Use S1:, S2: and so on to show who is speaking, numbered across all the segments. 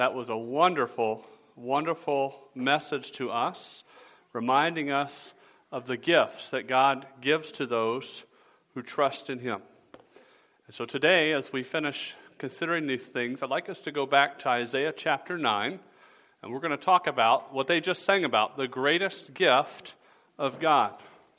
S1: That was a wonderful, wonderful message to us, reminding us of the gifts that God gives to those who trust in Him. And so today, as we finish considering these things, I'd like us to go back to Isaiah chapter 9, and we're going to talk about what they just sang about, the greatest gift of God.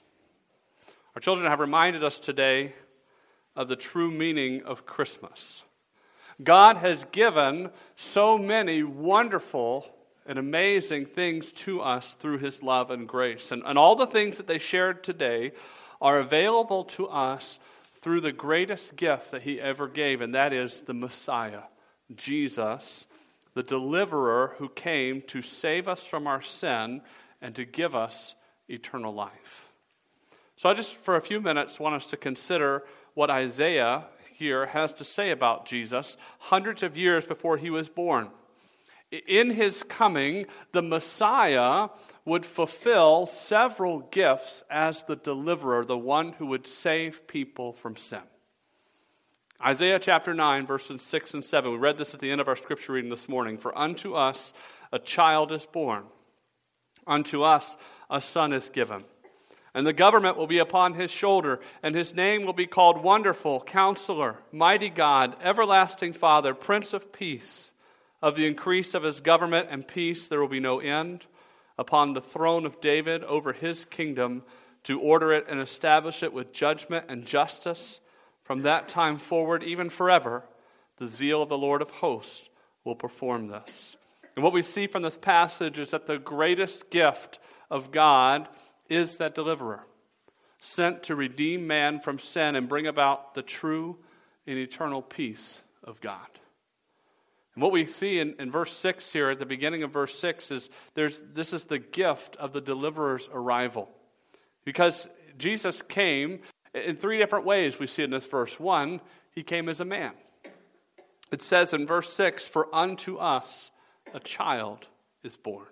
S1: Our children have reminded us today of the true meaning of Christmas. God has given so many wonderful and amazing things to us through His love and grace. And all the things that they shared today are available to us through the greatest gift that He ever gave, and that is the Messiah, Jesus, the deliverer who came to save us from our sin and to give us eternal life. So I just, for a few minutes, want us to consider what Isaiah here has to say about Jesus hundreds of years before He was born. In His coming, the Messiah would fulfill several gifts as the deliverer, the one who would save people from sin. Isaiah chapter 9, verses 6 and 7. We read this at the end of our scripture reading this morning. For unto us a child is born, unto us a son is given. And the government will be upon His shoulder, and His name will be called Wonderful, Counselor, Mighty God, Everlasting Father, Prince of Peace. Of the increase of His government and peace there will be no end, upon the throne of David over His kingdom, to order it and establish it with judgment and justice. From that time forward, even forever, the zeal of the Lord of hosts will perform this. And what we see from this passage is that the greatest gift of God is that deliverer, sent to redeem man from sin and bring about the true and eternal peace of God. And what we see in verse 6 here, at the beginning of verse 6, is this is the gift of the deliverer's arrival. Because Jesus came in three different ways we see in this verse. One, He came as a man. It says in verse 6, for unto us a child is born.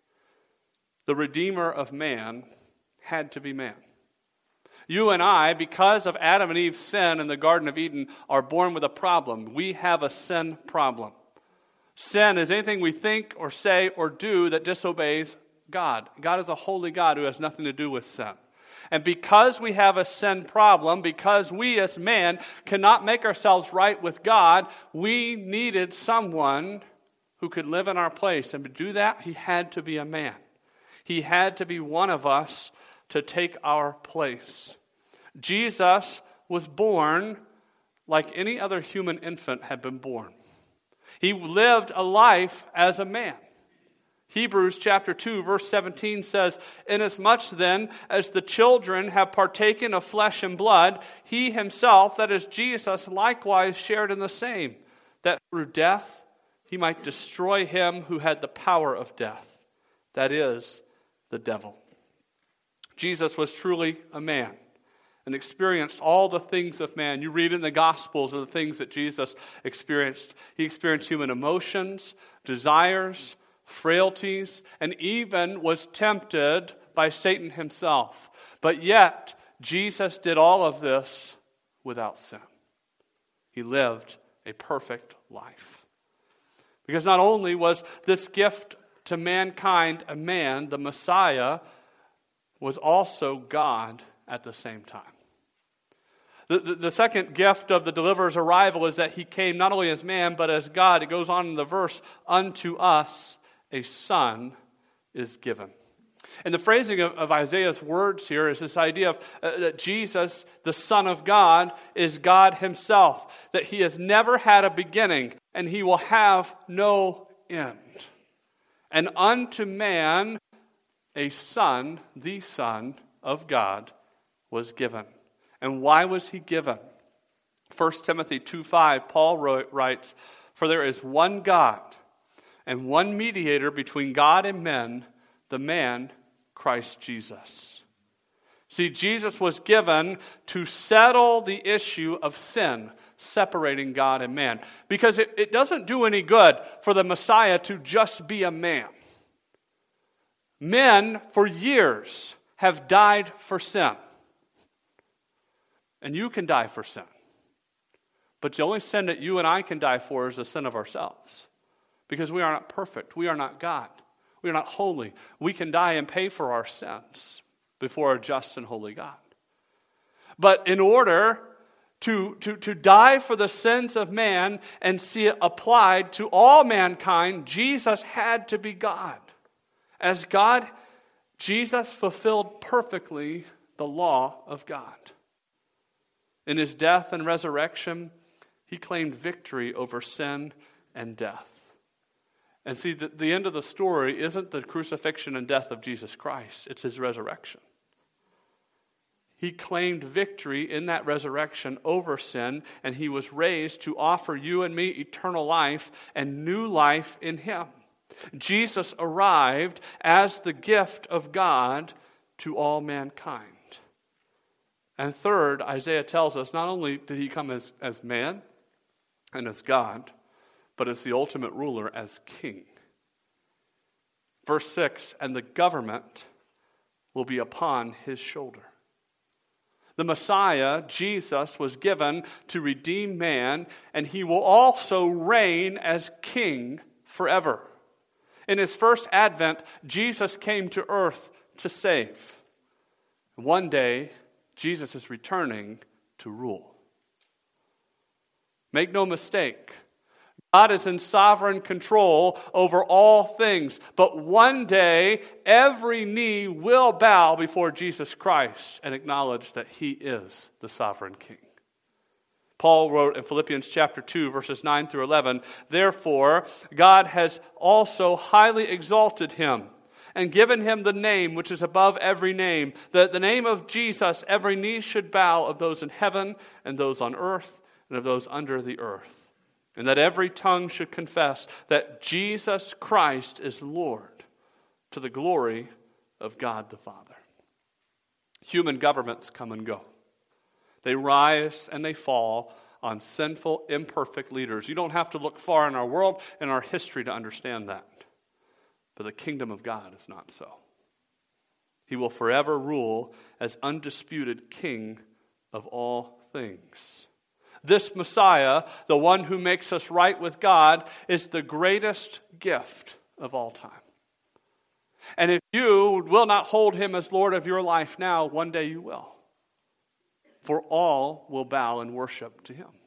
S1: The Redeemer of man had to be man. You and I, because of Adam and Eve's sin in the Garden of Eden, are born with a problem. We have a sin problem. Sin is anything we think or say or do that disobeys God. God is a holy God who has nothing to do with sin. And because we have a sin problem, because we as man cannot make ourselves right with God, we needed someone who could live in our place. And to do that, He had to be a man. He had to be one of us to take our place. Jesus was born like any other human infant had been born. He lived a life as a man. Hebrews chapter 2, verse 17 says, inasmuch then as the children have partaken of flesh and blood, He Himself, that is Jesus, likewise shared in the same, that through death He might destroy him who had the power of death, that is, the devil. Jesus was truly a man and experienced all the things of man. You read in the Gospels of the things that Jesus experienced. He experienced human emotions, desires, frailties, and even was tempted by Satan himself. But yet, Jesus did all of this without sin. He lived a perfect life. Because not only was this gift to mankind a man, the Messiah was also God at the same time. The second gift of the deliverer's arrival is that He came not only as man, but as God. It goes on in the verse, unto us a son is given. And the phrasing of Isaiah's words here is this idea of that Jesus, the Son of God, is God Himself. That He has never had a beginning, and He will have no end. And unto man a son, the Son of God, was given. And why was He given? 1 Timothy 2:5, Paul writes, for there is one God and one mediator between God and men, the man Christ Jesus. See, Jesus was given to settle the issue of sin, separating God and man. Because it doesn't do any good for the Messiah to just be a man. Men, for years, have died for sin. And you can die for sin. But the only sin that you and I can die for is the sin of ourselves. because we are not perfect. We are not God. We are not holy. We can die and pay for our sins before a just and holy God. But in order to die for the sins of man and see it applied to all mankind, Jesus had to be God. As God, Jesus fulfilled perfectly the law of God. In his death and resurrection, he claimed victory over sin and death. And see, the end of the story isn't the crucifixion and death of Jesus Christ. It's his resurrection. He claimed victory in that resurrection over sin, and he was raised to offer you and me eternal life and new life in him. Jesus arrived as the gift of God to all mankind. And third, Isaiah tells us not only did he come as man and as God, but as the ultimate ruler, as king. Verse 6, and the government will be upon his shoulder. The Messiah, Jesus, was given to redeem man, and he will also reign as king forever. In his first advent, Jesus came to earth to save. One day, Jesus is returning to rule. Make no mistake, God is in sovereign control over all things, but one day every knee will bow before Jesus Christ and acknowledge that he is the sovereign king. Paul wrote in Philippians chapter 2, verses 9 through 11, therefore God has also highly exalted him and given him the name which is above every name, that the name of Jesus every knee should bow, of those in heaven and those on earth and of those under the earth. And that every tongue should confess that Jesus Christ is Lord, to the glory of God the Father. Human governments come and go. They rise and they fall on sinful, imperfect leaders. You don't have to look far in our world and our history to understand that. But the kingdom of God is not so. He will forever rule as undisputed king of all things. This Messiah, the one who makes us right with God, is the greatest gift of all time. And if you will not hold him as Lord of your life now, one day you will. For all will bow and worship to him.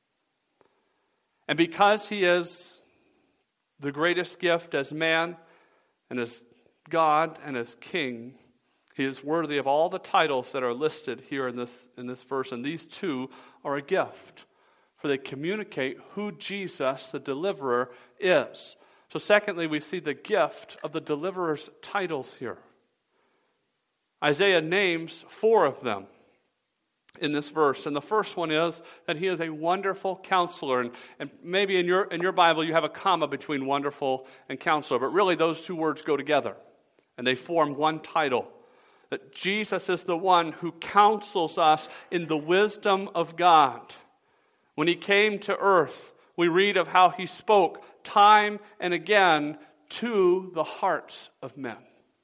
S1: And because he is the greatest gift as man and as God and as king, he is worthy of all the titles that are listed here in this verse. And these two are a gift, for they communicate who Jesus, the deliverer, is. So secondly, we see the gift of the deliverer's titles here. Isaiah names 4 of them in this verse. And the first one is that he is a wonderful counselor. And maybe in your Bible you have a comma between wonderful and counselor, but really those two words go together and they form one title. That Jesus is the one who counsels us in the wisdom of God. When he came to earth, we read of how he spoke time and again to the hearts of men.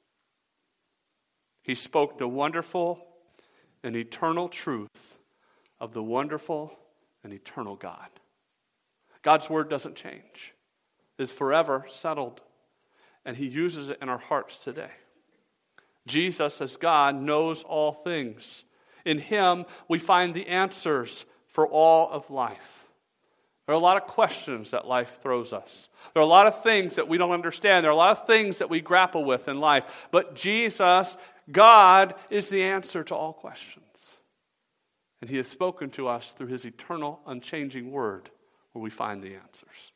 S1: He spoke the wonderful and eternal truth of the wonderful and eternal God. God's word doesn't change. It is forever settled, and he uses it in our hearts today. Jesus, as God, knows all things. In him, we find the answers for all of life. There are a lot of questions that life throws us. There are a lot of things that we don't understand. There are a lot of things that we grapple with in life. But Jesus, God, is the answer to all questions. And he has spoken to us through his eternal, unchanging word, where we find the answers.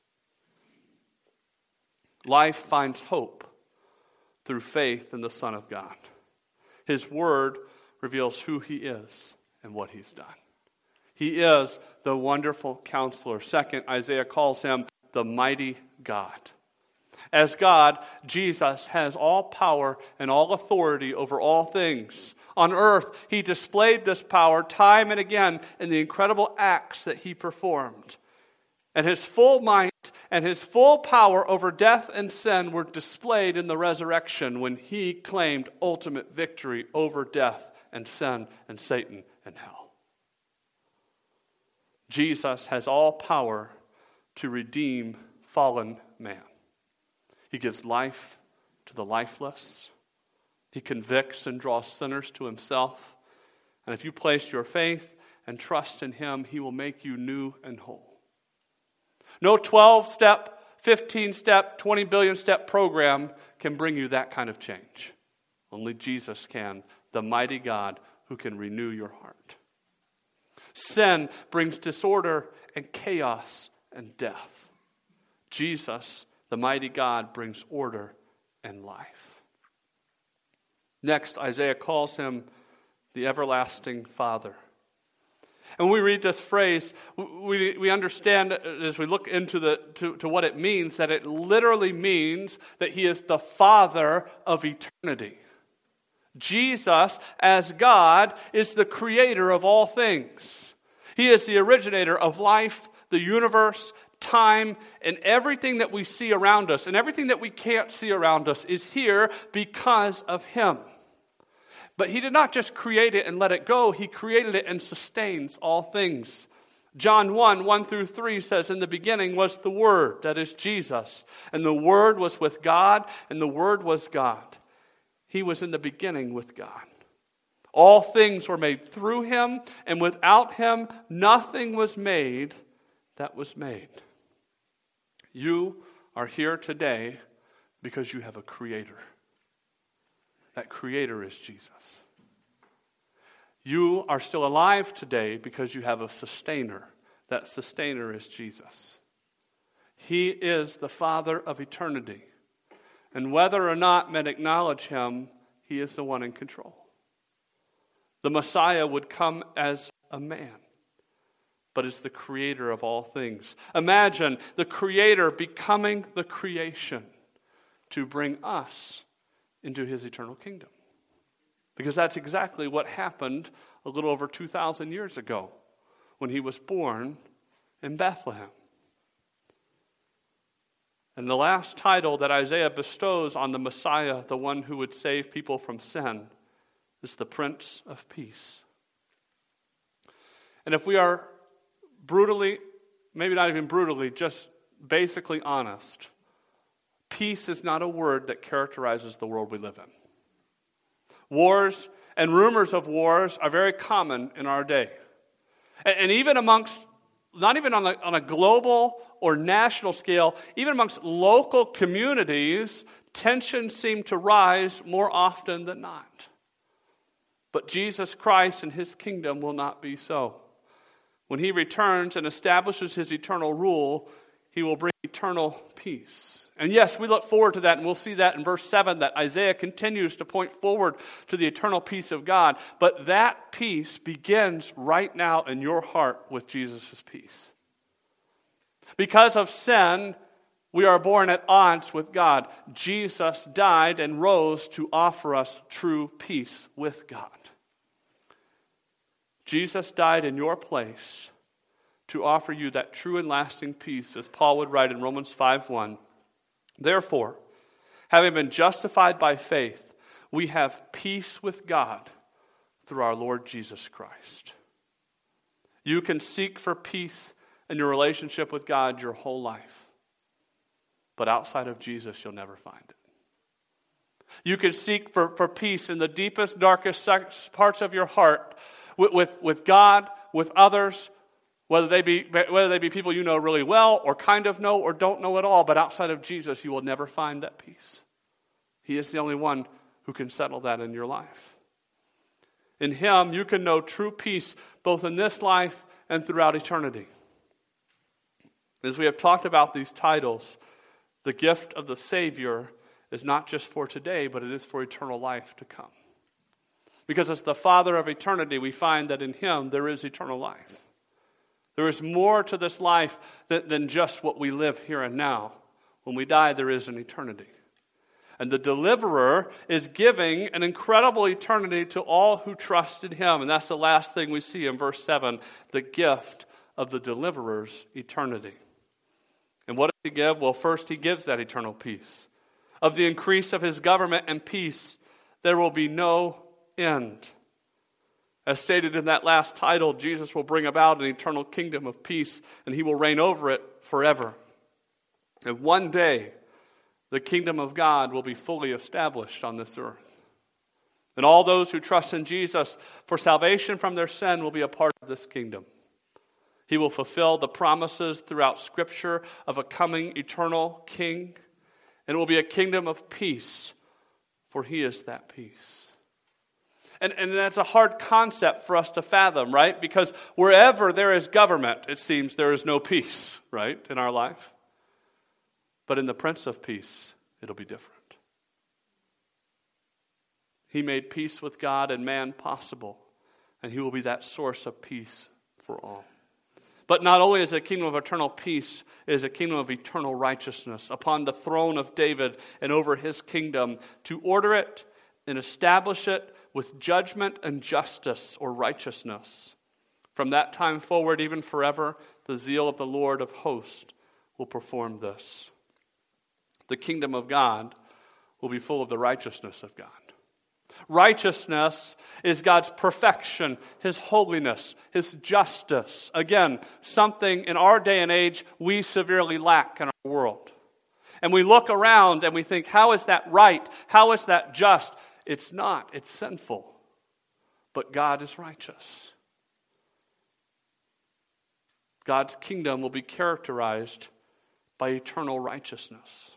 S1: Life finds hope through faith in the Son of God. His word reveals who he is and what he's done. He is the wonderful counselor. Second, Isaiah calls him the mighty God. As God, Jesus has all power and all authority over all things. On earth, he displayed this power time and again in the incredible acts that he performed. And his full might and his full power over death and sin were displayed in the resurrection when he claimed ultimate victory over death and sin and Satan and hell. Jesus has all power to redeem fallen man. He gives life to the lifeless. He convicts and draws sinners to himself. And if you place your faith and trust in him, he will make you new and whole. No 12-step, 15-step, 20 billion-step program can bring you that kind of change. Only Jesus can, the mighty God who can renew your heart. Sin brings disorder and chaos and death. Jesus, the mighty God, brings order and life. Next, Isaiah calls him the everlasting Father. And when we read this phrase, we understand as we look into to what it means, that it literally means that he is the Father of eternity. Jesus, as God, is the creator of all things. He is the originator of life, the universe, time, and everything that we see around us. And everything that we can't see around us is here because of him. But he did not just create it and let it go. He created it and sustains all things. John 1:1-3 says, "In the beginning was the Word," that is Jesus. "And the Word was with God, and the Word was God." He was in the beginning with God. All things were made through him, and without him nothing was made that was made. You are here today because you have a creator. That creator is Jesus. You are still alive today because you have a sustainer. That sustainer is Jesus. He is the Father of eternity. And whether or not men acknowledge him, he is the one in control. The Messiah would come as a man, but is the creator of all things. Imagine the creator becoming the creation to bring us into his eternal kingdom. Because that's exactly what happened a little over 2,000 years ago when he was born in Bethlehem. And the last title that Isaiah bestows on the Messiah, the one who would save people from sin, is the Prince of Peace. And if we are brutally, maybe not even brutally, just basically honest, peace is not a word that characterizes the world we live in. Wars and rumors of wars are very common in our day. And even amongst, not even on a global or national scale, even amongst local communities, tensions seem to rise more often than not. But Jesus Christ and his kingdom will not be so. When he returns and establishes his eternal rule, he will bring eternal peace. And yes, we look forward to that, and we'll see that in verse 7, that Isaiah continues to point forward to the eternal peace of God. But that peace begins right now in your heart with Jesus' peace. Because of sin, we are born at odds with God. Jesus died and rose to offer us true peace with God. Jesus died in your place to offer you that true and lasting peace, as Paul would write in Romans 5:1. Therefore, having been justified by faith, we have peace with God through our Lord Jesus Christ. You can seek for peace in your relationship with God your whole life. But outside of Jesus, you'll never find it. You can seek for peace in the deepest, darkest parts of your heart with God, with others, whether they be people you know really well or kind of know or don't know at all. But outside of Jesus, you will never find that peace. He is the only one who can settle that in your life. In him, you can know true peace both in this life and throughout eternity. As we have talked about these titles, the gift of the Savior is not just for today, but it is for eternal life to come. Because as the Father of eternity, we find that in him there is eternal life. There is more to this life than just what we live here and now. When we die, there is an eternity. And the deliverer is giving an incredible eternity to all who trust in him. And that's the last thing we see in verse 7, the gift of the deliverer's eternity. And what does he give? Well, first he gives that eternal peace. Of the increase of his government and peace, there will be no end. As stated in that last title, Jesus will bring about an eternal kingdom of peace, and he will reign over it forever. And one day, the kingdom of God will be fully established on this earth. And all those who trust in Jesus for salvation from their sin will be a part of this kingdom. He will fulfill the promises throughout Scripture of a coming eternal king. And it will be a kingdom of peace, for he is that peace. And that's a hard concept for us to fathom, right? Because wherever there is government, it seems there is no peace, right, in our life. But in the Prince of Peace, it'll be different. He made peace with God and man possible, and he will be that source of peace for all. But not only is it a kingdom of eternal peace, it is a kingdom of eternal righteousness upon the throne of David and over his kingdom, to order it and establish it with judgment and justice or righteousness. From that time forward, even forever, the zeal of the Lord of hosts will perform this. The kingdom of God will be full of the righteousness of God. Righteousness is God's perfection, his holiness, his justice. Again, something in our day and age we severely lack in our world. And we look around and we think, how is that right? How is that just? It's not. It's sinful. But God is righteous. God's kingdom will be characterized by eternal righteousness.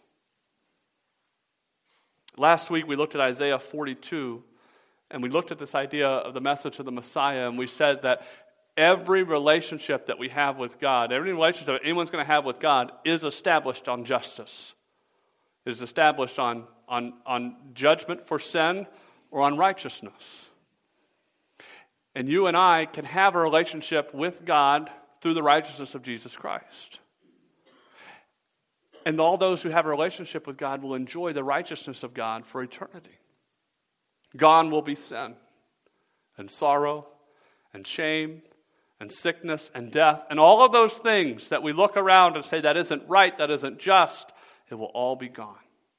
S1: Last week we looked at Isaiah 42, and we looked at this idea of the message of the Messiah, and we said that every relationship that we have with God, every relationship that anyone's going to have with God is established on justice. It is established on judgment for sin or on righteousness. And you and I can have a relationship with God through the righteousness of Jesus Christ. And all those who have a relationship with God will enjoy the righteousness of God for eternity. Gone will be sin and sorrow and shame and sickness and death and all of those things that we look around and say that isn't right, that isn't just. It will all be gone.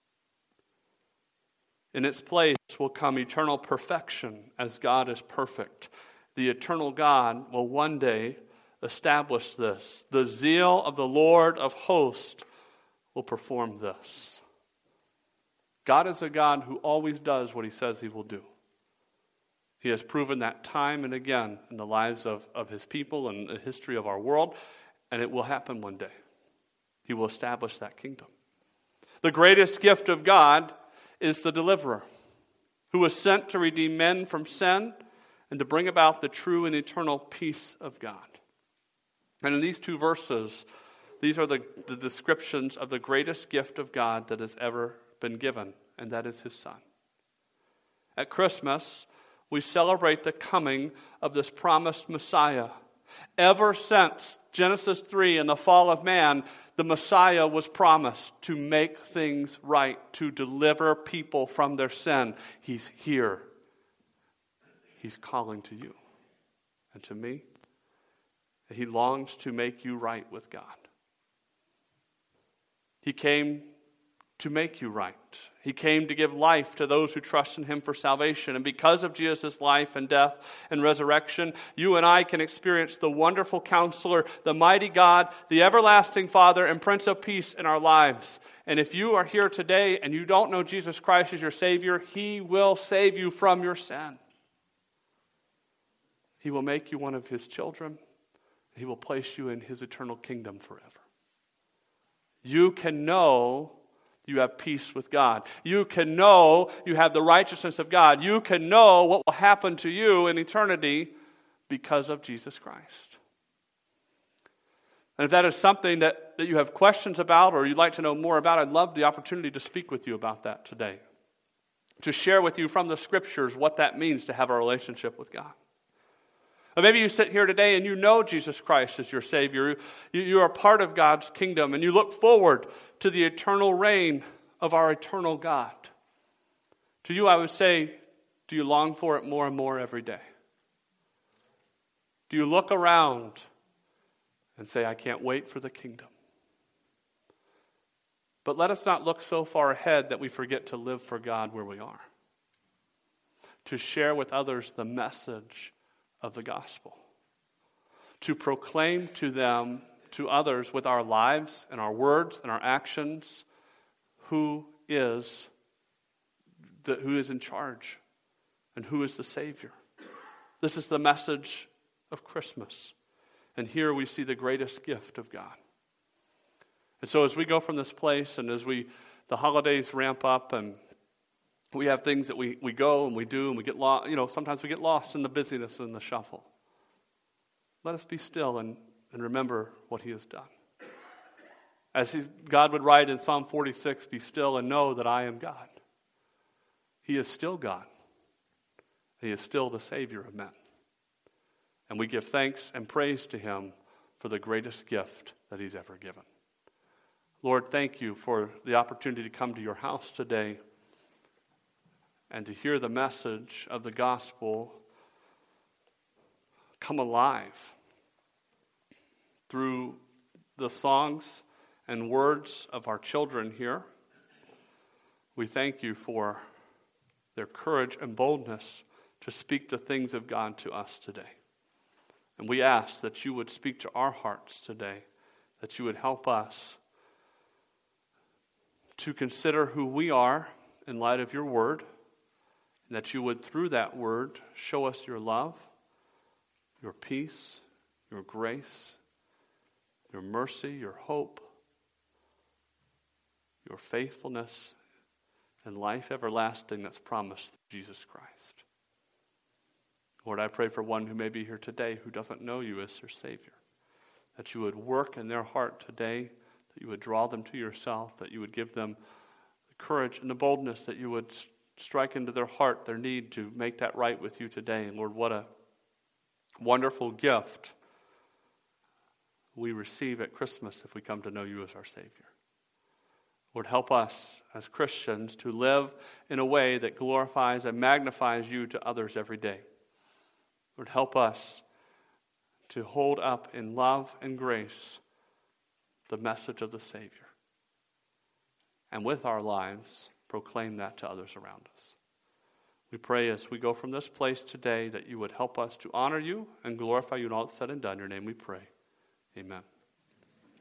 S1: In its place will come eternal perfection as God is perfect. The eternal God will one day establish this. The zeal of the Lord of hosts will perform this. God is a God who always does what he says he will do. He has proven that time and again in the lives of his people and the history of our world, and it will happen one day. He will establish that kingdom. The greatest gift of God is the deliverer, who was sent to redeem men from sin and to bring about the true and eternal peace of God. And in these two verses, these are the descriptions of the greatest gift of God that has ever been given, and that is his Son. At Christmas, we celebrate the coming of this promised Messiah. Ever since Genesis 3 and the fall of man, the Messiah was promised to make things right, to deliver people from their sin. He's here. He's calling to you and to me. He longs to make you right with God. He came to make you right. He came to give life to those who trust in him for salvation. And because of Jesus' life and death and resurrection, you and I can experience the wonderful Counselor, the mighty God, the everlasting Father, and Prince of Peace in our lives. And if you are here today and you don't know Jesus Christ as your Savior, he will save you from your sin. He will make you one of his children. He will place you in his eternal kingdom forever. You can know you have peace with God. You can know you have the righteousness of God. You can know what will happen to you in eternity because of Jesus Christ. And if that is something that you have questions about or you'd like to know more about, I'd love the opportunity to speak with you about that today. To share with you from the Scriptures what that means to have a relationship with God. Or maybe you sit here today and you know Jesus Christ as your Savior. You are part of God's kingdom and you look forward to the eternal reign of our eternal God. To you, I would say, do you long for it more and more every day? Do you look around and say, I can't wait for the kingdom? But let us not look so far ahead that we forget to live for God where we are. To share with others the message of the gospel. To proclaim to them, to others, with our lives and our words and our actions, who is in charge and who is the Savior. This is the message of Christmas. And here we see the greatest gift of God. And so as we go from this place and as the holidays ramp up and we have things that we go and we do and we get lost, sometimes we get lost in the busyness and the shuffle. Let us be still and remember what he has done. As God would write in Psalm 46, be still and know that I am God. He is still God. He is still the Savior of men. And we give thanks and praise to him for the greatest gift that he's ever given. Lord, thank you for the opportunity to come to your house today and to hear the message of the gospel come alive through the songs and words of our children here. We thank you for their courage and boldness to speak the things of God to us today. And we ask that you would speak to our hearts today, that you would help us to consider who we are in light of your word, and that you would, through that word, show us your love, your peace, your grace, your mercy, your hope, your faithfulness, and life everlasting that's promised through Jesus Christ. Lord, I pray for one who may be here today who doesn't know you as their Savior, that you would work in their heart today, that you would draw them to yourself, that you would give them the courage and the boldness, that you would strike into their heart their need to make that right with you today. And Lord, what a wonderful gift we receive at Christmas if we come to know you as our Savior. Lord, help us as Christians to live in a way that glorifies and magnifies you to others every day. Lord, help us to hold up in love and grace the message of the Savior. And with our lives, proclaim that to others around us. We pray as we go from this place today that you would help us to honor you and glorify you in all that's said and done. In your name we pray. Amen.